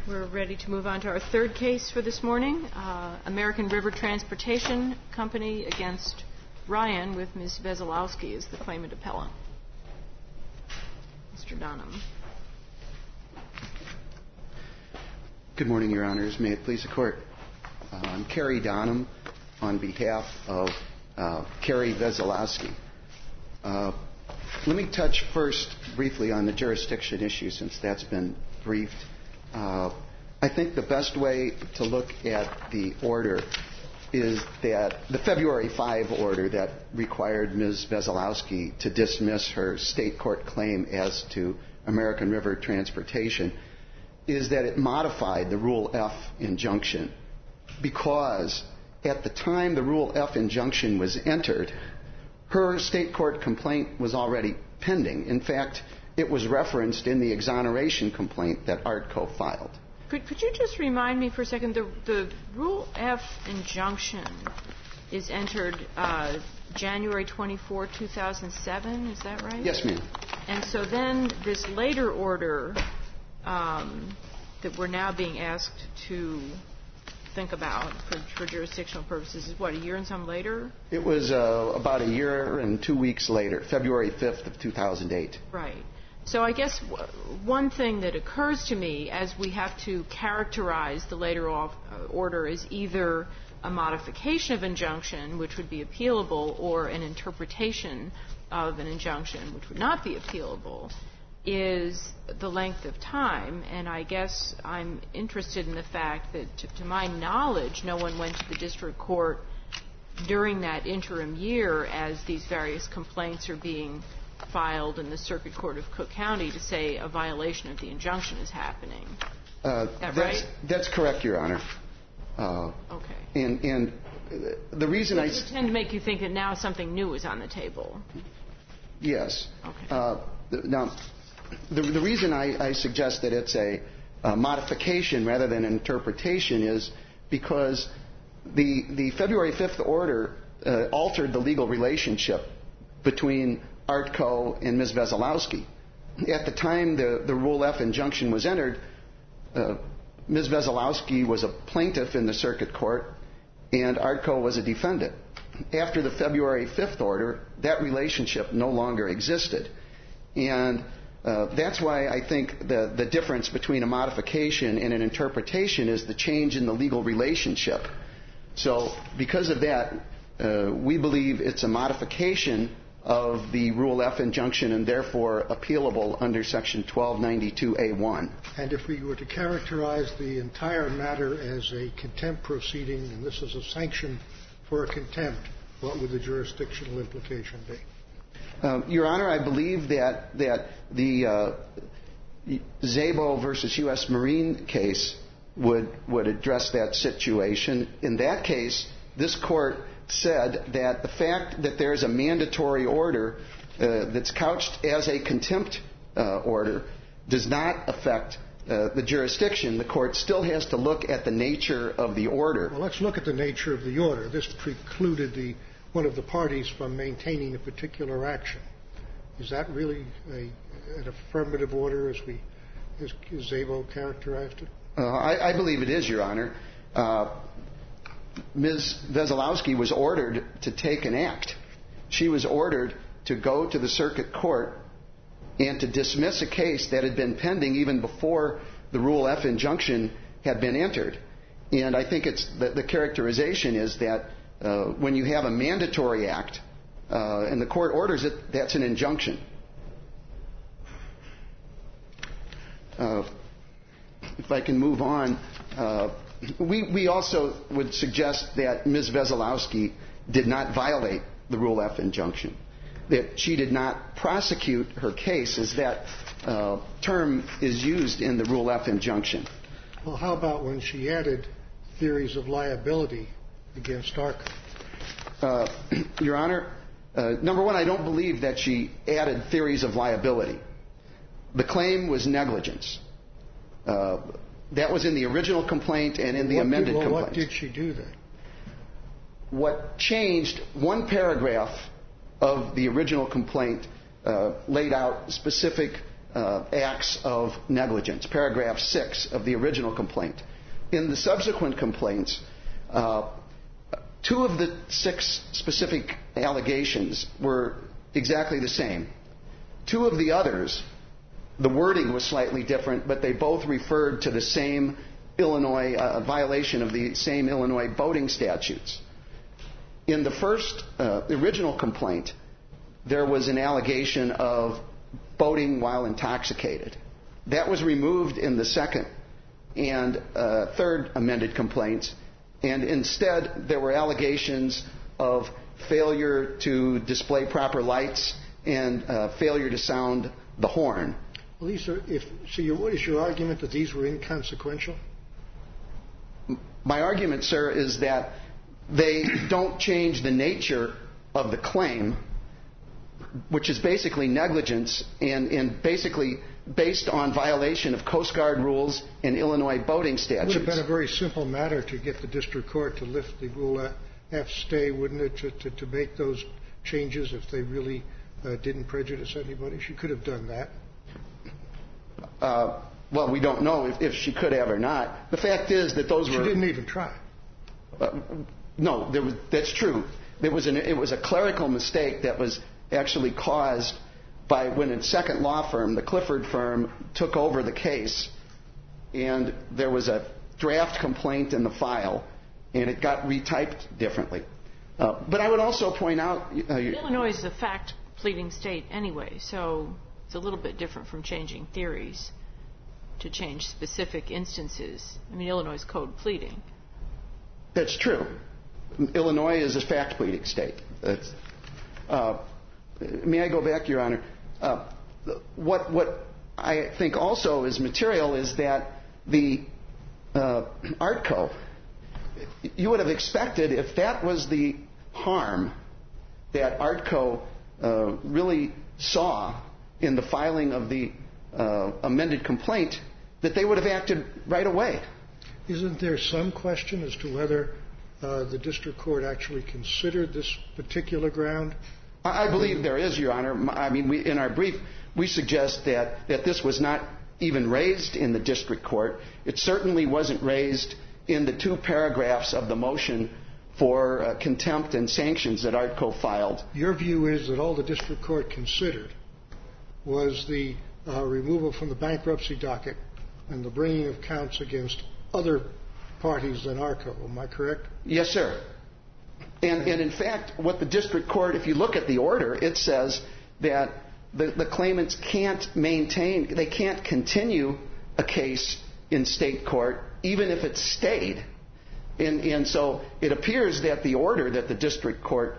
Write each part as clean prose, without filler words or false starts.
We're ready to move on to our third case for this morning, American River Transportation Company against Ryan, with Ms. Veselowski as the claimant appellant. Mr. Donham. Good morning, Your Honors. May it please the Court. I'm Kerry Donham on behalf of Carrie Veselowski. Let me touch first briefly on the jurisdiction issue, since that's been briefed. I think the best way to look at the order is that the February 5 order that required Ms. Veselowski to dismiss her state court claim as to American River Transportation is that it modified the Rule F injunction, because at the time the Rule F injunction was entered, her state court complaint was already pending. In fact, it was referenced in the exoneration complaint that ARTCO filed. Could you just remind me for a second, the Rule F injunction is entered January 24, 2007, is that right? Yes, ma'am. And so then this later order that we're now being asked to think about for jurisdictional purposes is what, a year and some later? It was about a year and 2 weeks later, February 5th of 2008. Right. So I guess one thing that occurs to me as we have to characterize the later order is either a modification of injunction, which would be appealable, or an interpretation of an injunction, which would not be appealable, is the length of time. And I guess I'm interested in the fact that, to my knowledge, no one went to the district court during that interim year as these various complaints are being filed in the Circuit Court of Cook County to say a violation of the injunction is happening. Is that right? That's correct, Your Honor. Okay. And the reason I tend to make you think that now something new is on the table. Yes. Okay. Now, the reason I suggest that it's a modification rather than an interpretation is because the February 5th order altered the legal relationship between ARTCO and Ms. Veselowski. At the time the Rule F injunction was entered, Ms. Veselowski was a plaintiff in the circuit court and ARTCO was a defendant. After the February 5th order, that relationship no longer existed. And that's why I think the difference between a modification and an interpretation is the change in the legal relationship. So because of that, we believe it's a modification of the Rule F injunction and therefore appealable under Section 1292A1. And if we were to characterize the entire matter as a contempt proceeding, and this is a sanction for a contempt, what would the jurisdictional implication be? Your Honor, I believe that the Szabo versus U.S. Marine case would address that situation. In that case, this Court said that the fact that there is a mandatory order that's couched as a contempt order does not affect the jurisdiction. The Court still has to look at the nature of the order. Well, let's look at the nature of the order. This precluded one of the parties from maintaining a particular action. Is that really an affirmative order as Szabo characterized it? I believe it is, Your Honor. Ms. Veselowski was ordered to take an act. She was ordered to go to the circuit court and to dismiss a case that had been pending even before the Rule F injunction had been entered. And I think the characterization is that when you have a mandatory act and the court orders it, that's an injunction. If I can move on, we also would suggest that Ms. Veselowski did not violate the Rule F injunction, that she did not prosecute her case as that term is used in the Rule F injunction. Well, how about when she added theories of liability against ARTCO? Your Honor, number one, I don't believe that she added theories of liability. The claim was negligence. That was in the original complaint and in the amended complaint. What did she do then? What changed, one paragraph of the original complaint laid out specific acts of negligence, paragraph 6 of the original complaint. In the subsequent complaints, 2 of the 6 specific allegations were exactly the same. 2 of the others, the wording was slightly different, but they both referred to the same Illinois violation of the same Illinois boating statutes. In the first, the original complaint, there was an allegation of boating while intoxicated. That was removed in the second and third amended complaints, and instead there were allegations of failure to display proper lights and failure to sound the horn. Well, what is your argument that these were inconsequential? My argument, sir, is that they don't change the nature of the claim, which is basically negligence and basically based on violation of Coast Guard rules and Illinois boating statutes. It would have been a very simple matter to get the district court to lift the Rule F stay, wouldn't it, to make those changes if they really didn't prejudice anybody? She could have done that. Well, we don't know if she could have or not. The fact is that those were... She didn't even try. No, that's true. It was a clerical mistake that was actually caused by when a second law firm, the Clifford firm, took over the case, and there was a draft complaint in the file, and it got retyped differently. But I would also point out... Illinois is a fact-pleading state anyway, so it's a little bit different from changing theories to change specific instances. I mean, Illinois is code pleading. That's true. Illinois is a fact-pleading state. May I go back, Your Honor? What I think also is material is that the ARTCO, you would have expected if that was the harm that ARTCO really saw in the filing of the amended complaint, that they would have acted right away. Isn't there some question as to whether the district court actually considered this particular ground? I believe there is, Your Honor. I mean, in our brief, we suggest that this was not even raised in the district court. It certainly wasn't raised in the 2 paragraphs of the motion for contempt and sanctions that ARTCO filed. Your view is that all the district court considered was the removal from the bankruptcy docket and the bringing of counts against other parties than ARTCO. Am I correct? Yes, sir. And in fact, what the district court, if you look at the order, it says that the claimants can't maintain, they can't continue a case in state court even if it's stayed. And so it appears that the order that the district court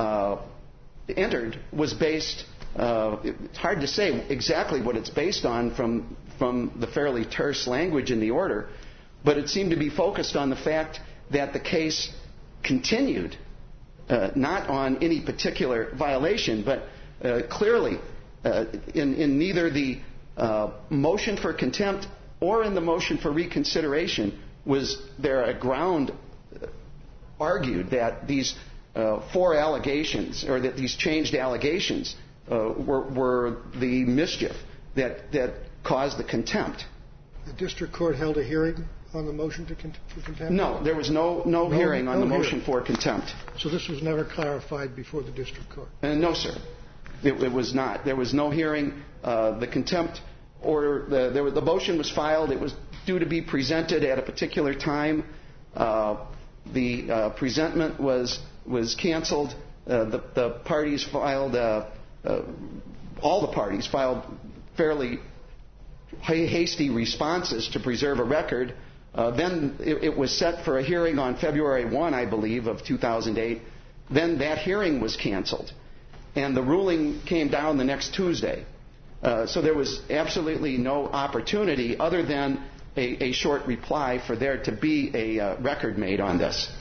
entered was based, it's hard to say exactly what it's based on from the fairly terse language in the order, but it seemed to be focused on the fact that the case continued, not on any particular violation, but clearly in neither the motion for contempt or in the motion for reconsideration was there a ground argued that these 4 allegations or that these changed allegations were the mischief that caused the contempt. The district court held a hearing on the motion for contempt? No, there was no hearing on the motion for contempt. So this was never clarified before the district court? No, sir. It was not. There was no hearing. The contempt order, the motion was filed. It was due to be presented at a particular time. The presentment was canceled. The parties filed, all the parties filed fairly hasty responses to preserve a record. Then it was set for a hearing on February 1, I believe, of 2008. Then that hearing was canceled. And the ruling came down the next Tuesday. So there was absolutely no opportunity other than a short reply for there to be a record made on this.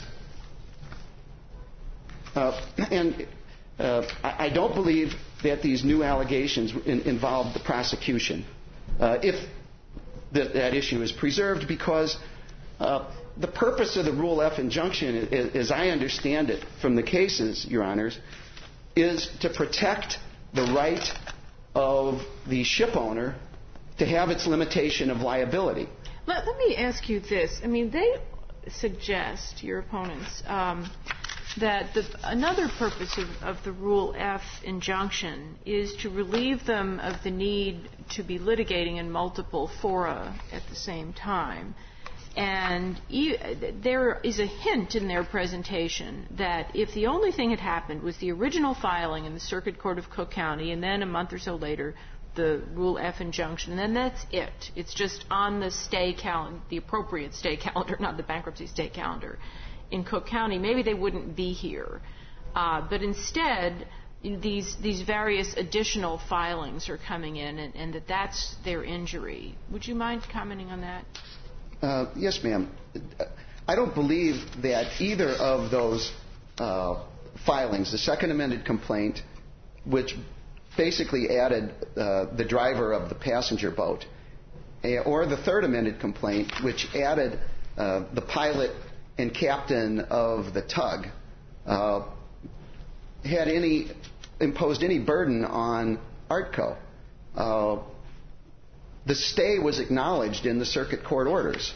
And I don't believe that these new allegations involved the prosecution. If that issue is preserved, because the purpose of the Rule F injunction, as I understand it from the cases, Your Honors, is to protect the right of the ship owner to have its limitation of liability. Let me ask you this. I mean, they suggest, your opponents, that another purpose of the Rule F injunction is to relieve them of the need to be litigating in multiple fora at the same time. And there is a hint in their presentation that if the only thing had happened was the original filing in the Circuit Court of Cook County, and then a month or so later the Rule F injunction, and then that's it. It's just on the stay calendar, the appropriate stay calendar, not the bankruptcy stay calendar in Cook County, maybe they wouldn't be here. But instead, these various additional filings are coming in, and that's their injury. Would you mind commenting on that? Yes, ma'am. I don't believe that either of those filings, the second amended complaint, which basically added the driver of the passenger boat, or the third amended complaint, which added the pilot and captain of the tug, had imposed any burden on ARTCO. The stay was acknowledged in the circuit court orders.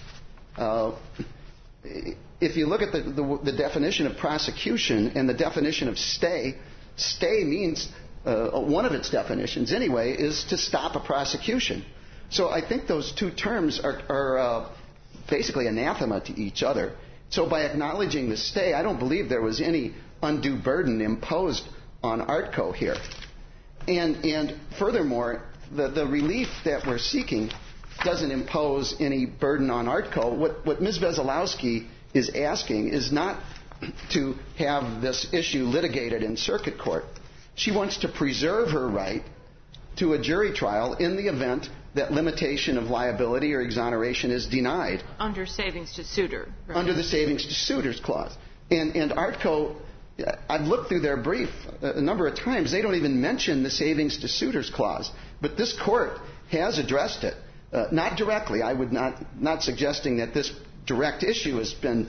If you look at the definition of prosecution and the definition of stay means, one of its definitions anyway, is to stop a prosecution. So I think those two terms are basically anathema to each other. So by acknowledging the stay, I don't believe there was any undue burden imposed on ARTCO here. And furthermore, the relief that we're seeking doesn't impose any burden on ARTCO. What Ms. Veselowski is asking is not to have this issue litigated in circuit court. She wants to preserve her right to a jury trial in the event that limitation of liability or exoneration is denied. Under savings to suitor. Right? Under the savings to suitors clause. And ARTCO, I've looked through their brief a number of times. They don't even mention the savings to suitors clause. But this court has addressed it. Not directly. I would not suggesting that this direct issue has been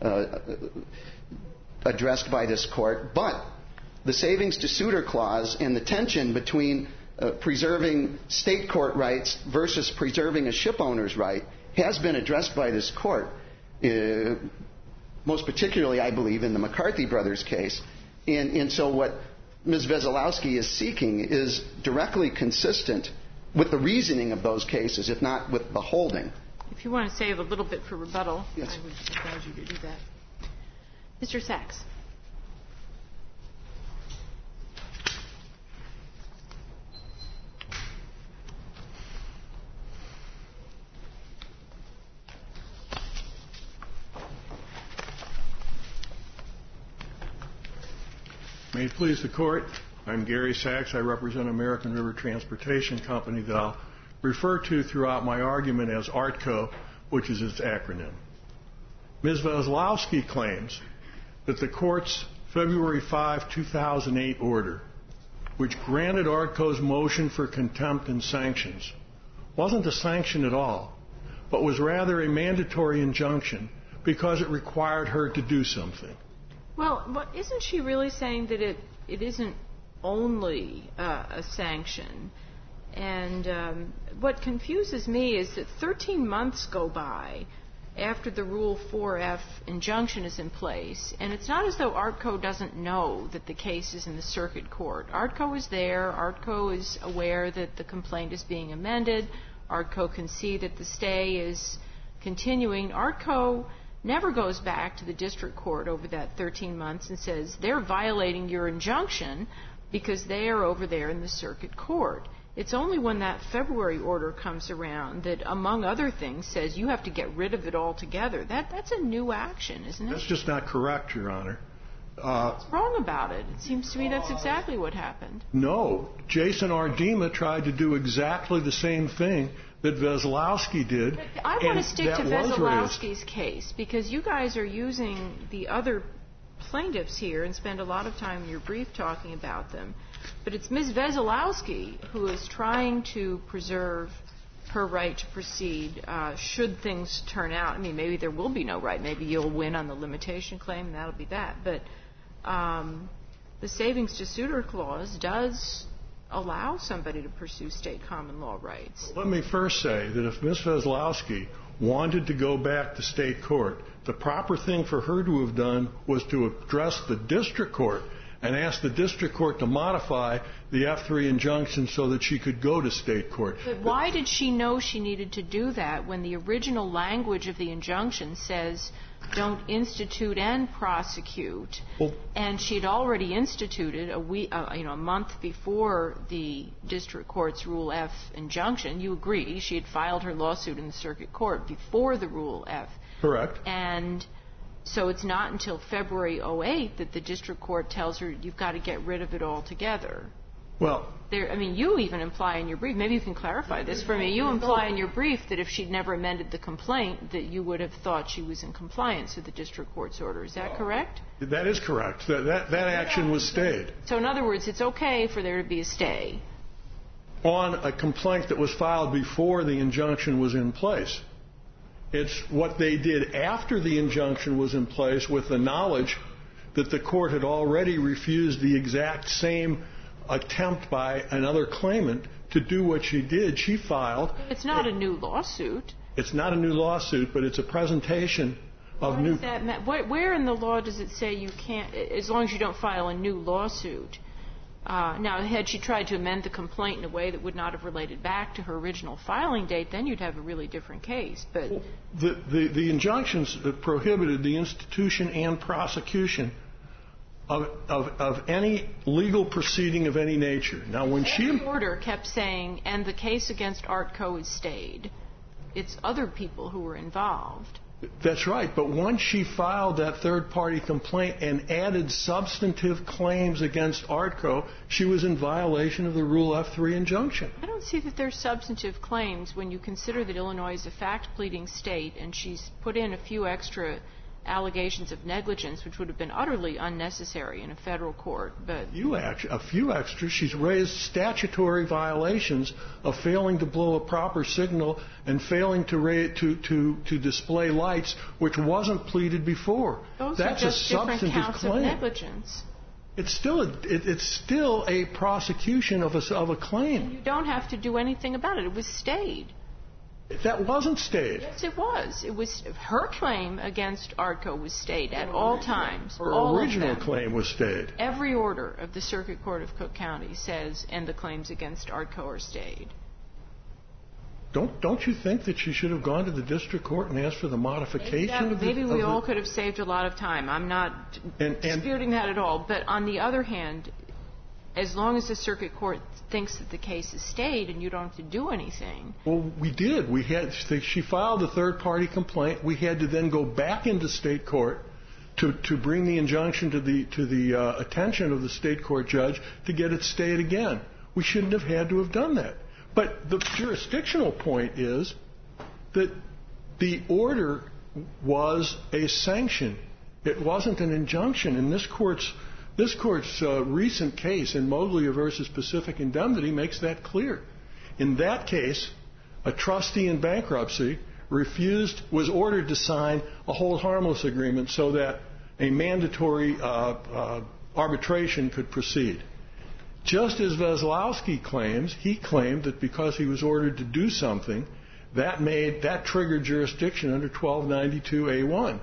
addressed by this court. But the savings to suitor clause and the tension between preserving state court rights versus preserving a ship owner's right has been addressed by this court, most particularly, I believe, in the McCarthy brothers case. And so what Ms. Veselowski is seeking is directly consistent with the reasoning of those cases, if not with the holding. If you want to save a little bit for rebuttal, yes, I would advise you to do that. Mr. Sachs. May it please the Court, I'm Gary Sachs. I represent American River Transportation Company that I'll refer to throughout my argument as ARTCO, which is its acronym. Ms. Veselowski claims that the Court's February 5, 2008 order, which granted ARTCO's motion for contempt and sanctions, wasn't a sanction at all, but was rather a mandatory injunction because it required her to do something. Well, isn't she really saying that it isn't only a sanction? And what confuses me is that 13 months go by after the Rule 4F injunction is in place, and it's not as though ARTCO doesn't know that the case is in the circuit court. ARTCO is there. ARTCO is aware that the complaint is being amended. ARTCO can see that the stay is continuing. ARTCO never goes back to the district court over that 13 months and says they're violating your injunction because they are over there in the circuit court. It's only when that February order comes around that, among other things, says you have to get rid of it altogether. That's a new action, isn't it? That's just not correct, Your Honor. What's wrong about it? It seems to me that's exactly what happened. No. Jason Ardema tried to do exactly the same thing that Veselowski did. I want to stick to Veselowski's case because you guys are using the other plaintiffs here and spend a lot of time in your brief talking about them. But it's Ms. Veselowski who is trying to preserve her right to proceed should things turn out. I mean, maybe there will be no right. Maybe you'll win on the limitation claim and that'll be that. But the savings to suitor clause does allow somebody to pursue state common law rights. Let me first say that if Ms. Veslowski wanted to go back to state court, the proper thing for her to have done was to address the district court and ask the district court to modify the F3 injunction so that she could go to state court. But why did she know she needed to do that when the original language of the injunction says don't institute and prosecute, and she'd already instituted a month before the district court's Rule F injunction? You agree she had filed her lawsuit in the circuit court before the Rule F. Correct. And so it's not until February 08 that the district court tells her you've got to get rid of it altogether. Well, you even imply in your brief, maybe you can clarify this for me, you imply in your brief that if she'd never amended the complaint that you would have thought she was in compliance with the district court's order. Is that correct? That is correct. That action was stayed. So in other words, it's okay for there to be a stay on a complaint that was filed before the injunction was in place. It's what they did after the injunction was in place with the knowledge that the court had already refused the exact same attempt by another claimant to do what she did. She filed. It's not a new lawsuit. It's not a new lawsuit, but it's a presentation of new. Where in the law does it say you can't, as long as you don't file a new lawsuit? Now, had she tried to amend the complaint in a way that would not have related back to her original filing date, then you'd have a really different case. But the injunctions prohibited the institution and prosecution of any legal proceeding of any nature. Now, when the order kept saying, and the case against Artco is stayed, it's other people who were involved. That's right. But once she filed that third-party complaint and added substantive claims against Artco, she was in violation of the Rule F3 injunction. I don't see that there's substantive claims when you consider that Illinois is a fact-pleading state and she's put in a few extra allegations of negligence, which would have been utterly unnecessary in a federal court. But a few extras. She's raised statutory violations of failing to blow a proper signal and failing to display lights, which wasn't pleaded before. Those That's are just a substantive different counts claim. of negligence. It's still a prosecution of a claim. And you don't have to do anything about it. It was stayed. That wasn't stayed. Yes, it was. It was her claim against Artco was stayed at all times. Her all original claim was stayed. Every order of the Circuit Court of Cook County says, and the claims against Artco are stayed. Don't you think that she should have gone to the district court and asked for the modification? Maybe we all could have saved a lot of time. I'm not disputing that at all. But on the other hand, as long as the circuit court thinks that the case is stayed and you don't have to do anything. Well, we did. She filed a third-party complaint. We had to then go back into state court to bring the injunction to the attention of the state court judge to get it stayed again. We shouldn't have had to have done that. But the jurisdictional point is that the order was a sanction. It wasn't an injunction. And this court's recent case in Moglia versus Pacific Indemnity makes that clear. In that case, a trustee in bankruptcy was ordered to sign a hold harmless agreement so that a mandatory arbitration could proceed. Just as Veslowski claims, he claimed that because he was ordered to do something, that triggered jurisdiction under 1292A1.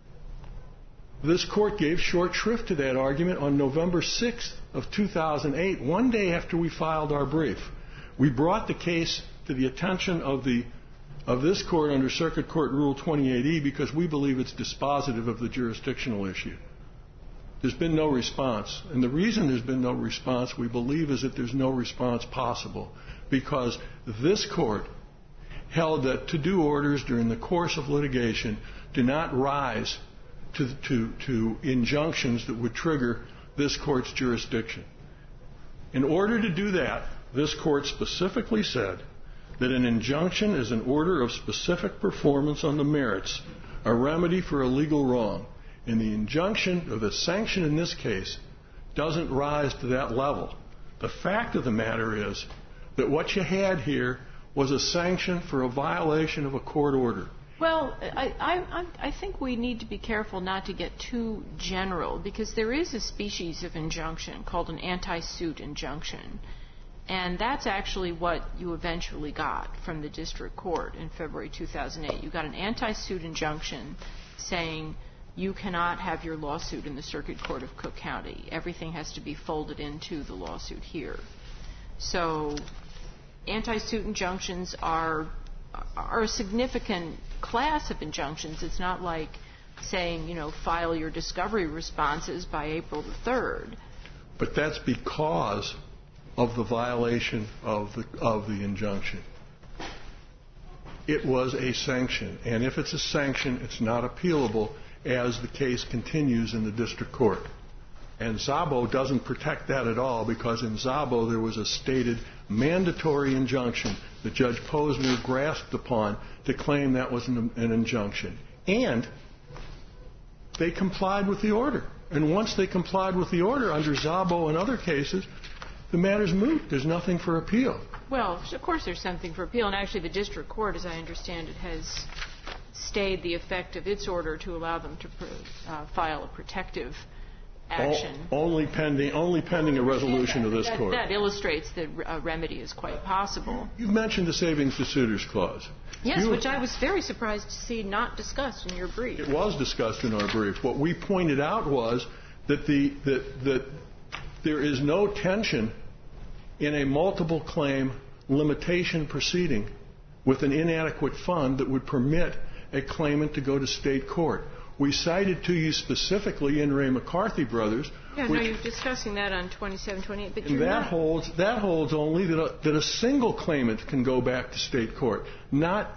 This court gave short shrift to that argument on November 6th of 2008, one day after we filed our brief. We brought the case to the attention of this court under Circuit Court Rule 28E because we believe it's dispositive of the jurisdictional issue. There's been no response. And the reason there's been no response, we believe, is that there's no response possible because this court held that to-do orders during the course of litigation do not rise to injunctions that would trigger this court's jurisdiction. In order to do that, this court specifically said that an injunction is an order of specific performance on the merits, a remedy for a legal wrong. And the injunction or the sanction in this case doesn't rise to that level. The fact of the matter is that what you had here was a sanction for a violation of a court order. Well, I think we need to be careful not to get too general because there is a species of injunction called an anti-suit injunction. And that's actually what you eventually got from the district court in February 2008. You got an anti-suit injunction saying you cannot have your lawsuit in the Circuit Court of Cook County. Everything has to be folded into the lawsuit here. So anti-suit injunctions are a significant class of injunctions. It's not like saying, file your discovery responses by April the 3rd. But that's because of the violation of the injunction. It was a sanction, and if it's a sanction, it's not appealable as the case continues in the district court. And Szabo doesn't protect that at all, because in Szabo there was a stated mandatory injunction that Judge Posner grasped upon to claim that was an injunction. And they complied with the order. And once they complied with the order under Szabo and other cases, the matter's moot. There's nothing for appeal. Well, of course there's something for appeal. And actually the district court, as I understand it, has stayed the effect of its order to allow them to file a protective action. Only pending a resolution of this court. That illustrates that a remedy is quite possible. You mentioned the savings to suitors clause. Yes, which I was very surprised to see not discussed in your brief. It was discussed in our brief. What we pointed out was that that there is no tension in a multiple claim limitation proceeding with an inadequate fund that would permit a claimant to go to state court. We cited to you specifically in Ray McCarthy Brothers. Yeah, no, you're discussing that on 2728, but you're that holds only that a single claimant can go back to state court, not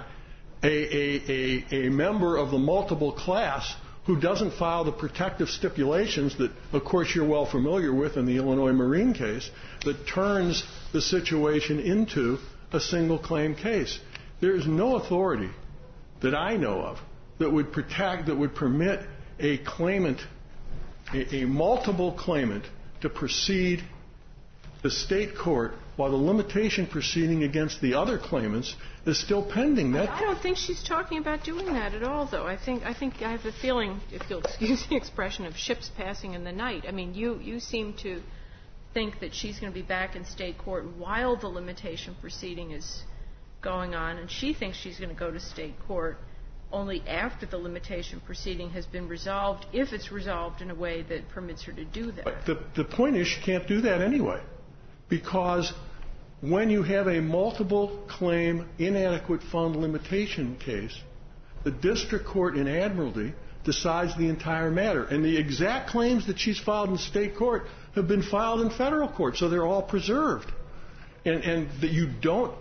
a member of the multiple class who doesn't file the protective stipulations that, of course, you're well familiar with in the Illinois Marine case, that turns the situation into a single claim case. There is no authority that I know of that would permit a claimant, a multiple claimant, to proceed the state court while the limitation proceeding against the other claimants is still pending. I don't think she's talking about doing that at all, though. I think I have a feeling, if you'll excuse the expression, of ships passing in the night. I mean, you seem to think that she's going to be back in state court while the limitation proceeding is going on, and she thinks she's going to go to state court only after the limitation proceeding has been resolved, if it's resolved in a way that permits her to do that. But the point is she can't do that anyway, because when you have a multiple claim inadequate fund limitation case, the district court in Admiralty decides the entire matter. And the exact claims that she's filed in state court have been filed in federal court, so they're all preserved. And that you don't,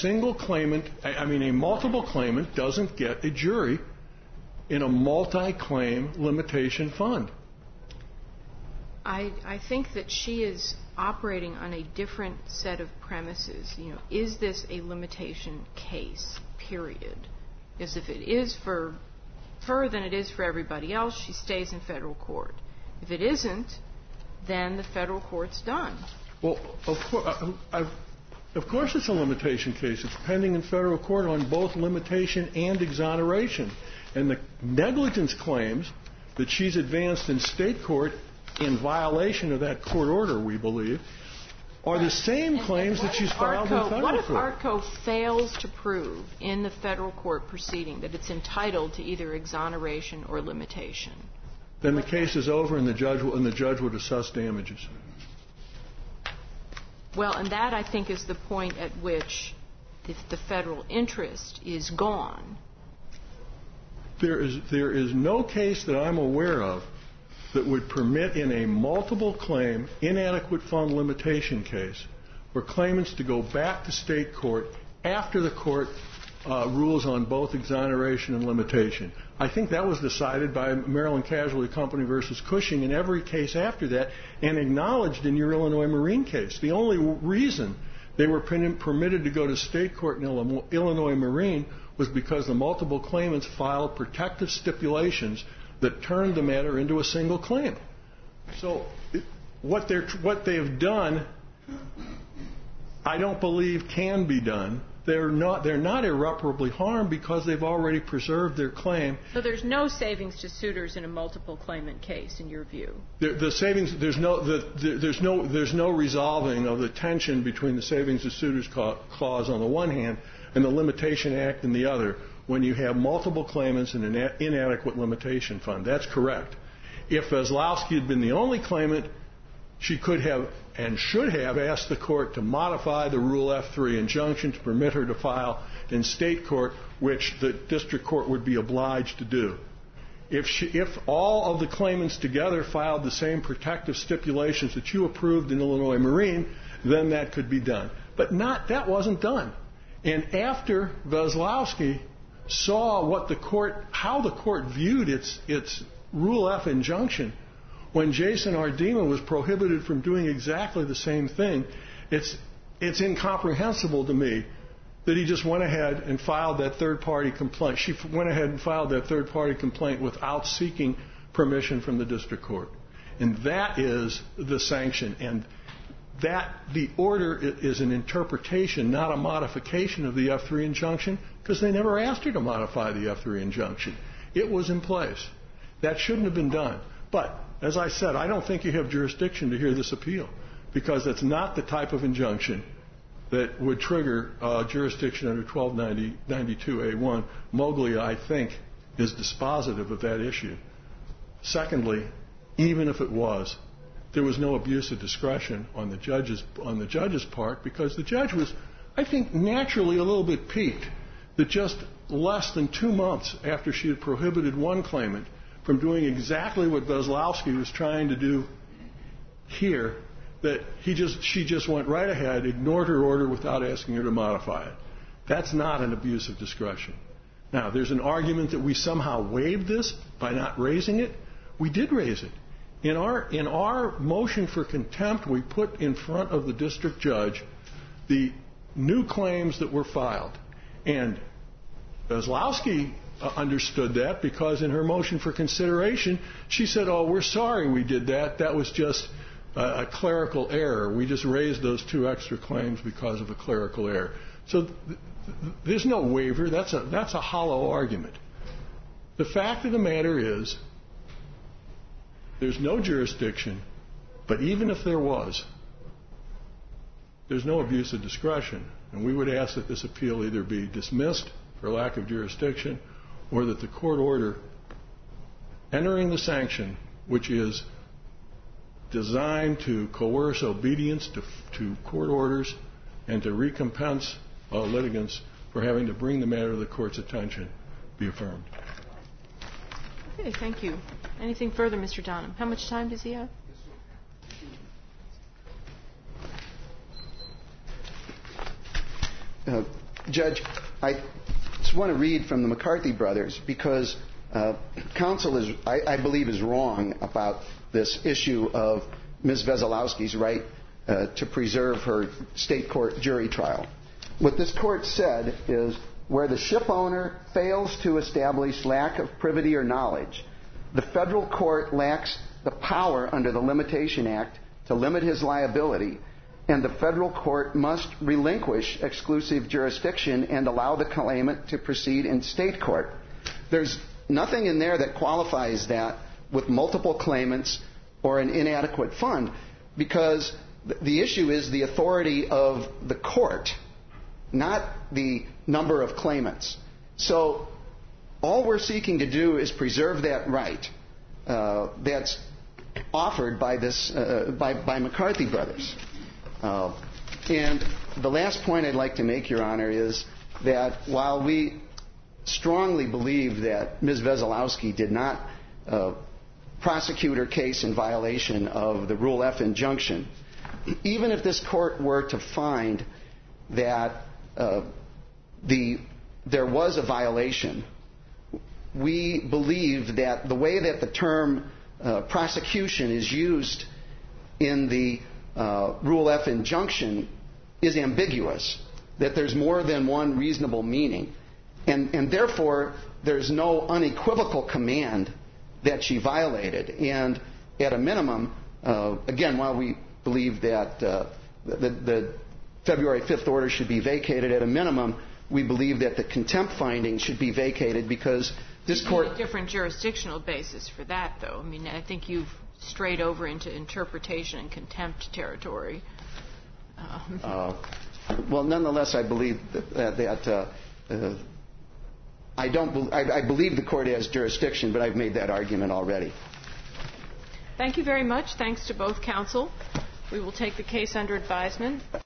a multiple claimant doesn't get a jury in a multi-claim limitation fund. I think that she is operating on a different set of premises. Is this a limitation case, period? Because if it is for her, then it is for everybody else. She stays in federal court. If it isn't, then the federal court's done. Well, of course it's a limitation case. It's pending in federal court on both limitation and exoneration. And the negligence claims that she's advanced in state court in violation of that court order, we believe, are the same claims that she's filed in federal court. What if ARTCO fails to prove in the federal court proceeding that it's entitled to either exoneration or limitation? Then the case is over and the judge would assess damages. Well, and that, I think, is the point at which the federal interest is gone. There is no case that I'm aware of that would permit in a multiple claim inadequate fund limitation case for claimants to go back to state court after the court rules on both exoneration and limitation. I think that was decided by Maryland Casualty Company versus Cushing in every case after that and acknowledged in your Illinois Marine case. The only reason they were permitted to go to state court in Illinois Marine was because the multiple claimants filed protective stipulations that turned the matter into a single claim. So what they have done, I don't believe can be done they're not irreparably harmed because they've already preserved their claim. So there's no savings to suitors in a multiple claimant case, in your view? The savings, there's no resolving of the tension between the savings to suitors clause on the one hand and the Limitation Act on the other when you have multiple claimants and an inadequate limitation fund. That's correct. If Veselowski had been the only claimant, she could have and should have asked the court to modify the Rule F3 injunction to permit her to file in state court, which the district court would be obliged to do. If all of the claimants together filed the same protective stipulations that you approved in Illinois Marine, then that could be done. But that wasn't done. And after Veselowski saw how the court viewed its Rule F injunction, when Jason Ardema was prohibited from doing exactly the same thing, it's incomprehensible to me that he just went ahead and filed that third-party complaint. She went ahead and filed that third-party complaint without seeking permission from the district court. And that is the sanction. And the order is an interpretation, not a modification of the F3 injunction, because they never asked her to modify the F3 injunction. It was in place. That shouldn't have been done. But, as I said, I don't think you have jurisdiction to hear this appeal, because it's not the type of injunction that would trigger jurisdiction under 1292A1. Mowgli, I think, is dispositive of that issue. Secondly, even if it was, there was no abuse of discretion on the judge's part, because the judge was, I think, naturally a little bit piqued that just less than 2 months after she had prohibited one claimant from doing exactly what Veselowski was trying to do here, that she just went right ahead, ignored her order without asking her to modify it. That's not an abuse of discretion. Now, there's an argument that we somehow waived this by not raising it. We did raise it. In our motion for contempt, we put in front of the district judge the new claims that were filed. And Veselowski understood that, because in her motion for consideration, she said, "Oh, we're sorry we did that. That was just a clerical error. We just raised those 2 extra claims because of a clerical error." So there's no waiver. That's a hollow argument. The fact of the matter is, there's no jurisdiction, but even if there was, there's no abuse of discretion. And we would ask that this appeal either be dismissed for lack of jurisdiction, or that the court order entering the sanction, which is designed to coerce obedience to court orders and to recompense litigants for having to bring the matter to the court's attention, be affirmed. Okay, thank you. Anything further, Mr. Donham? How much time does he have? Judge, I just want to read from the McCarthy brothers, because counsel I believe, is wrong about this issue of Ms. Veselowski's right to preserve her state court jury trial. What this court said is, where the ship owner fails to establish lack of privity or knowledge, the federal court lacks the power under the Limitation Act to limit his liability, and the federal court must relinquish exclusive jurisdiction and allow the claimant to proceed in state court. There's nothing in there that qualifies that with multiple claimants or an inadequate fund, because the issue is the authority of the court, not the number of claimants. So all we're seeking to do is preserve that right that's offered by by McCarthy brothers. And the last point I'd like to make, Your Honor, is that while we strongly believe that Ms. Veselowski did not prosecute her case in violation of the Rule F injunction, even if this court were to find that there was a violation, we believe that the way that the term prosecution is used in the Rule F injunction is ambiguous, that there's more than one reasonable meaning, and therefore there's no unequivocal command that she violated. And at a minimum, again, while we believe that the February 5th order should be vacated. At a minimum, we believe that the contempt finding should be vacated because this court... A different jurisdictional basis for that, though. I mean, I think you've strayed over into interpretation and contempt territory. Well, nonetheless, I believe I believe the court has jurisdiction, but I've made that argument already. Thank you very much. Thanks to both counsel. We will take the case under advisement.